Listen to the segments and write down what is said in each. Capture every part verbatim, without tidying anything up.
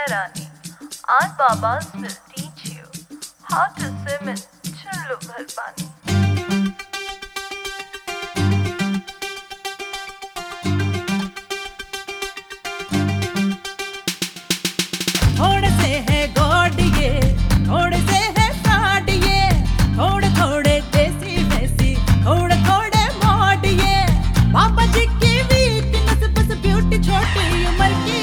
Rani. Our Babas will teach you how to swim in chillu bhar pani. थोड़े से है God ये, थोड़े से है फ्रॉड ये, थोड़े थोड़े देसी वैसी, थोड़े थोड़े मॉड ये। बाबा जी की वीकनेस बस ब्यूटी छोटी उम्र की।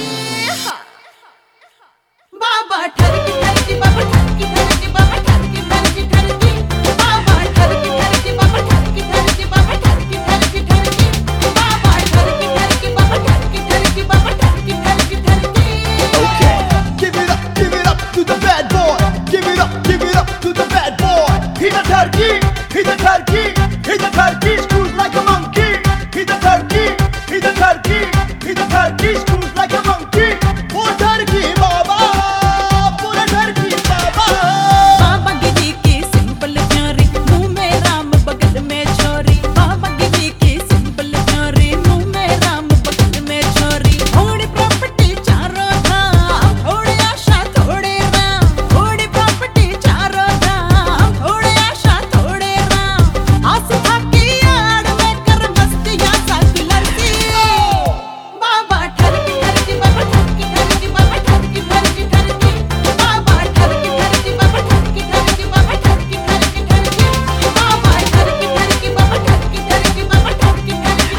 बाबा ठरकी ठरकी बाबा ठरकी ठरकी बाबा ठरकी ठरकी ठरकी बाबा ठरकी ठरकी बाबा ठरकी ठरकी बाबा ठरकी ठरकी ठरकी बाबा ठरकी ठरकी बाबा ठरकी ठरकी बाबा ठरकी ठरकी ठरकी। Okay, give it up, give it up to the bad boy. Give it up, give it up to the bad boy. He's a turkey, he's a turkey, he's a turkey, screws like a monkey. He's a turkey, he's a turkey, he's a turkey, screws like a monkey. Oh turkey baba, pura turkey baba. बाबा गिरी की simple प्यारी, मुंह में राम बगल में छोरी। बाबा गिरी की simple प्यारी, मुंह में राम बगल में छोरी। थोड़ी प्रॉपर्टी चारों धाम, थोड़ी आशा थोड़े राम। थोड़ी प्रॉपर्टी चारों धाम, थोड़ी आशा थोड़े राम। आस्था की आड़ में कर मस्तियाँ सेक्युलर की। बाबा ठरकी ठरकी बाबा ठरकी ठरकी बाबा ठरकी ठरकी ठरकी बाबा ठरकी ठरकी बाबा ठरकी ठरकी बाबा ठरकी ठरकी ठरकी बाबा ठरकी ठरकी बाबा ठरकी ठरकी बाबा ठरकी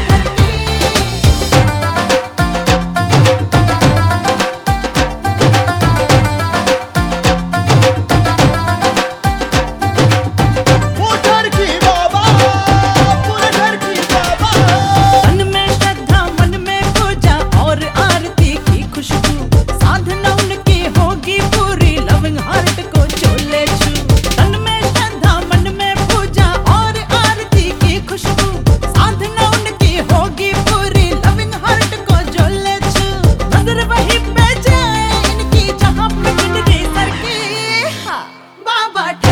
Oh turkey baba, pura turkey baba. मन में श्रद्धा मन में पूजा और आरती की खुशबू। साधना उनकी होगी पूरी, लविंग हार्ट को चोले छू। मन में श्रद्धा मन में पूजा और आरती की खुशबू। साधना उनकी होगी पूरी, लविंग हार्ट को चोले छू। नजर वहीं पे जाए इनकी जहाँ पे गिनती सर की। बाबा